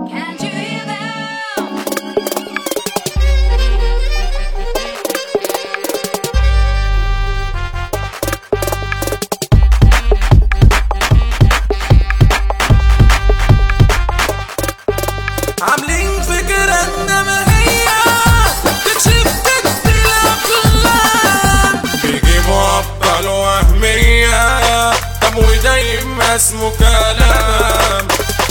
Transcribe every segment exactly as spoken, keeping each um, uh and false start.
Can't you hear them? عاملين فكرة انما هي تكشف تكفي الافلام، بيجيبوا ابطال وهمية طب ودايما اسمه كلام،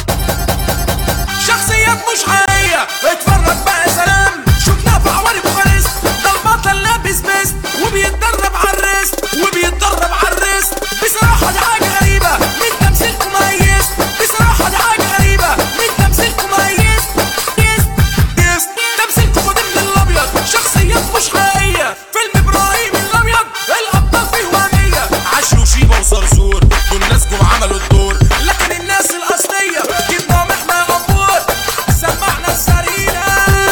شخصيات مش حقيقية اتفرج بقى سلام. شفنا في عواري بوخارست ده البطل لابس بيست وبيتدرب عالريست وبيتدرب عالريست. بصراحة دي حاجة غريبة من تمثيلكم ميز، بصراحة دي حاجة غريبة من تمثيلكم ميز. تمثيلكم ضمن الابيض شخصيات مش حقيقية. فيلم ابراهيم الابيض الابطال فيه وهمية، عاشوا وشيبة وصرصور دول ناس جم عملوا الدور، لكن الناس الاصلية جبناهم احنا غفور سمعنا السريرة.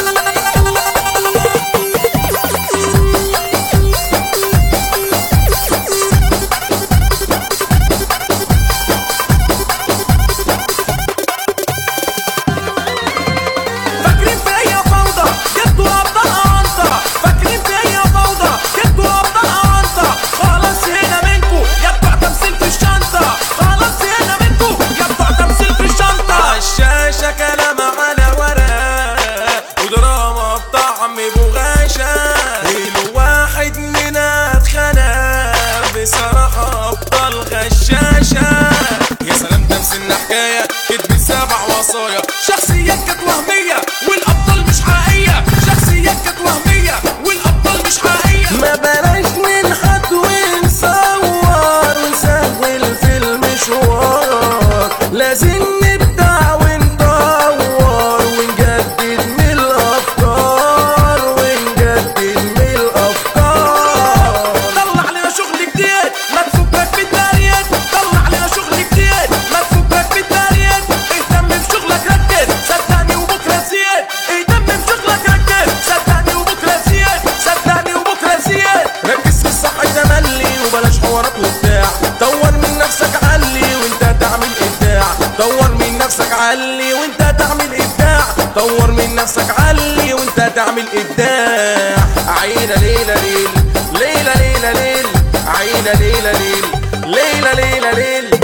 فاكرين في اي فوضى جبتوا ابطال اونطة، فاكرين في اي فوضى جبتوا ابطال اونطة. خلاص هنا منكو يا بتوع تمثيل في الشنطة، خلاص هنا منكو يا بتوع تمثيل في الشنطة. عالشاشة كلام على ورق ودراما بطعم بغاشة، الواحد منا اتخنق بصراحة ابطال غشاشة. يا سلام تمثيلنا حكاية كتب سبع وصايا، شخصيات كانت وهمية والابطال مش حقيقية، شخصيات كانت وهمية والابطال مش حقيقية. ما بلاش ننحت ونصور ونسهل في المشوار، لازم نبدع ونطور ونجدد من الافكار ونجدد من الافكار. طلع لنا شغل جديد ما تفكك بالداريات، طلع لنا شغل جديد ما تفكك بالداريات. اهتم بشغلك ركز صدقني وبكره زياد، اهتم بشغلك ركز صدقني وبكره زياد، صدقني وبكره زياد. ركز في الصح تملي وبلاش حوارات وبتاع، دور من نفسك علي وانت تعمل ابداع، دور من نفسك علي وانت تعمل ابداع، دور من نفسك علي وانت تعمل ابداع. عينا ليلة ليل ليلة ليلة ليل عينا ليلة ليل ليلة ليلة ليل